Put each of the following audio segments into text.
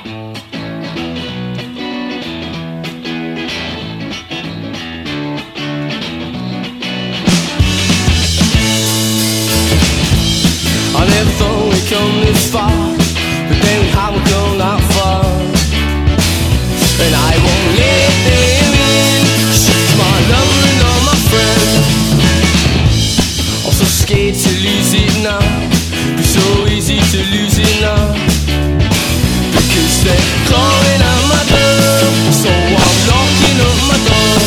I never thought we'd come this far, but then we haven't gone that far. And I won't let them in, 'cause she's my lover and not my friend. I'm so scared to lose it now, be so easy to lose it now, because they're clawing at my door, so I'm locking up my door.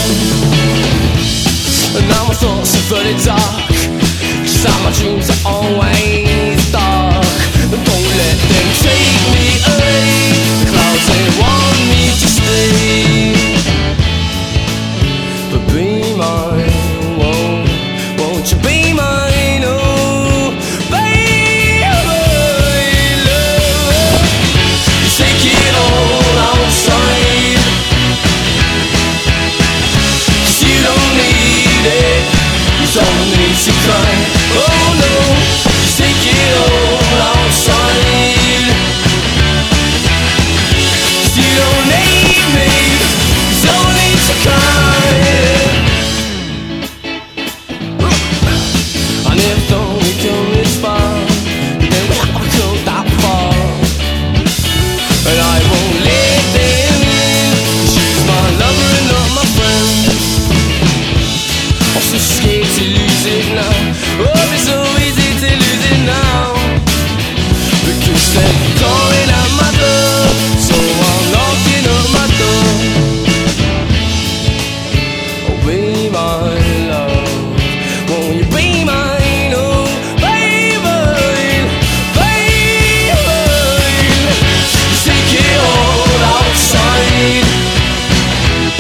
And now my thoughts are very dark, 'cause all my dreams are always dark. Don't let them take me away, the clouds they want me to stay. But be mine, won't you be mine? Oh, baby, love, you take it all outside, 'cause you don't need it, you don't need to cry. Oh no, you take it all outside, 'cause you don't need me, you don't need to cry. I never thought we'd come this far, but then we haven't come that far. And I won't let them in, 'cause she's my lover and not my friend. I'm so scared to lose it now, oh it's so easy to lose it now, because they're calling at my door, so I'm knocking on my door. Oh be my love, won't you be mine? Oh baby, baby, you take it all outside,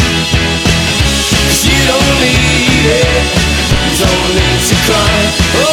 'cause you don't need it, you don't need to cry. Oh